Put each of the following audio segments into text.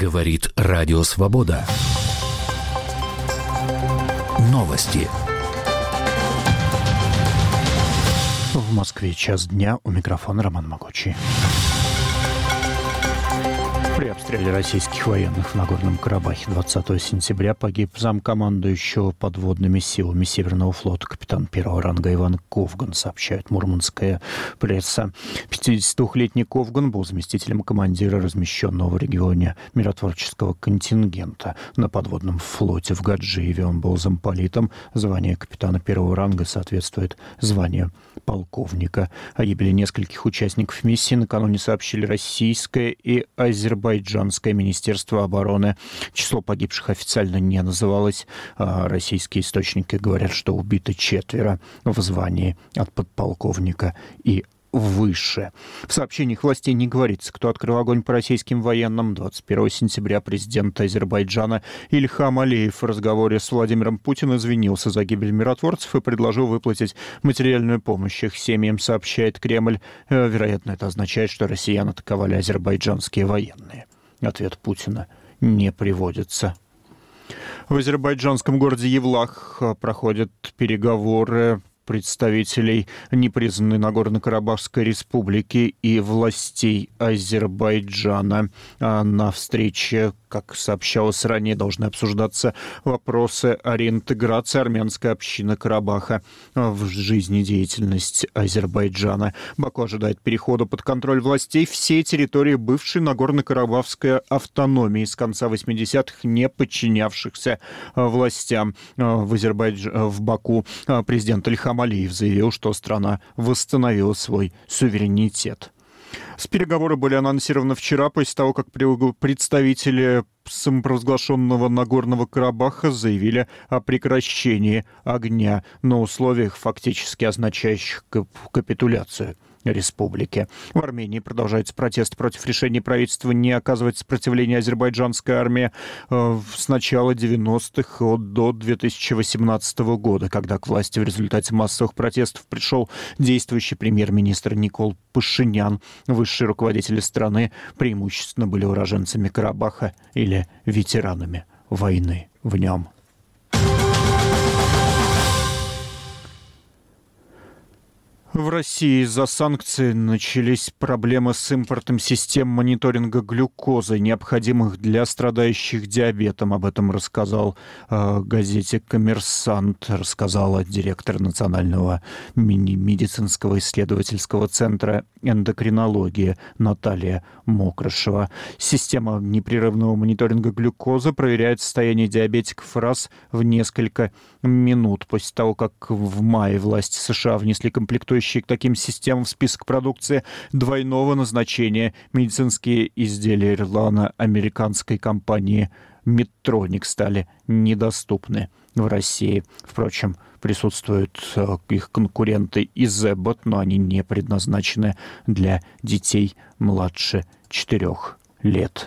Говорит Радио Свобода. Новости. В Москве час дня. У микрофона Роман Могучий. При обстреле российских военных в Нагорном Карабахе 20 сентября погиб замкомандующего подводными силами Северного флота капитан первого ранга Иван Ковган, сообщает мурманская пресса. 52-летний Ковган был заместителем командира размещенного в регионе миротворческого контингента на подводном флоте в Гаджиеве. Он был замполитом. Звание капитана первого ранга соответствует званию полковника. О гибели нескольких участников миссии накануне сообщили российское и азербайджанское министерство обороны. Число погибших официально не называлось. Российские источники говорят, что убито 4 в звании от подполковника и выше. В сообщениях властей не говорится, кто открыл огонь по российским военным. 21 сентября президент Азербайджана Ильхам Алиев в разговоре с Владимиром Путиным извинился за гибель миротворцев и предложил выплатить материальную помощь их семьям, сообщает Кремль. Вероятно, это означает, что россиян атаковали азербайджанские военные. Ответ Путина не приводится. В азербайджанском городе Евлах проходят переговоры представителей непризнанной Нагорно-Карабахской республики и властей Азербайджана. На встрече, как сообщалось ранее, должны обсуждаться вопросы о реинтеграции армянской общины Карабаха в жизнедеятельность Азербайджана. Баку ожидает перехода под контроль властей всей территории бывшей Нагорно-Карабахской автономии с конца 80-х, не подчинявшихся властям. В Баку президент Ильхам Алиев заявил, что страна восстановила свой суверенитет. Переговоры были анонсированы вчера, после того, как представители самопровозглашенного Нагорного Карабаха заявили о прекращении огня на условиях, фактически означающих капитуляцию республики. В Армении продолжается протест против решения правительства не оказывать сопротивления азербайджанской армии с начала 90-х до 2018 года, когда к власти в результате массовых протестов пришел действующий премьер-министр Никол Пашинян. Высшие руководители страны преимущественно были уроженцами Карабаха или ветеранами войны в нем. В России из-за санкций начались проблемы с импортом систем мониторинга глюкозы, необходимых для страдающих диабетом. Об этом рассказал газете «Коммерсант», рассказала директор Национального медицинского исследовательского центра эндокринологии Наталья Мокрышева. Система непрерывного мониторинга глюкозы проверяет состояние диабетиков раз в несколько минут. После того, как в мае власти США внесли комплектующие к таким системам в список продукции двойного назначения, медицинские изделия ирландо-американской компании Medtronic стали недоступны в России. Впрочем, присутствуют их конкуренты из Abbott, но они не предназначены для детей младше 4 лет.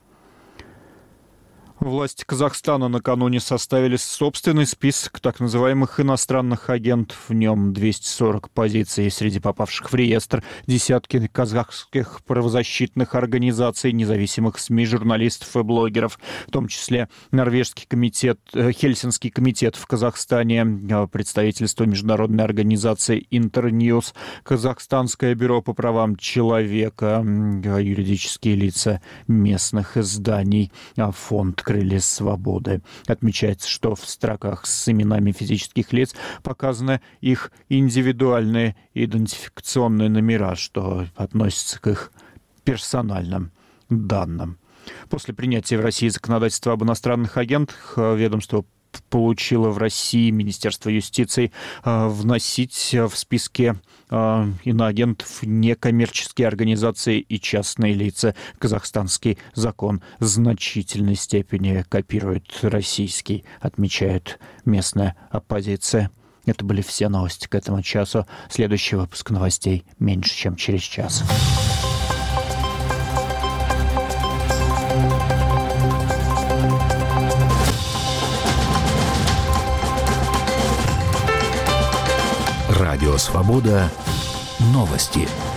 Власти Казахстана накануне составили собственный список так называемых иностранных агентов. В нем 240 позиций. Среди попавших в реестр десятки казахских правозащитных организаций, независимых СМИ, журналистов и блогеров, в том числе норвежский комитет, Хельсинский комитет в Казахстане, представительство международной организации Интерньюз, Казахстанское бюро по правам человека, юридические лица местных изданий, фонд «Крылья свободы». Отмечается, что в строках с именами физических лиц показаны их индивидуальные идентификационные номера, что относится к их персональным данным. После принятия в России законодательства об иностранных агентах ведомство получило в России Министерство юстиции вносить в списки иноагентов некоммерческие организации и частные лица. Казахстанский закон в значительной степени копирует российский, отмечает местная оппозиция. Это были все новости к этому часу. Следующий выпуск новостей меньше, чем через час. Радио Свобода. Новости.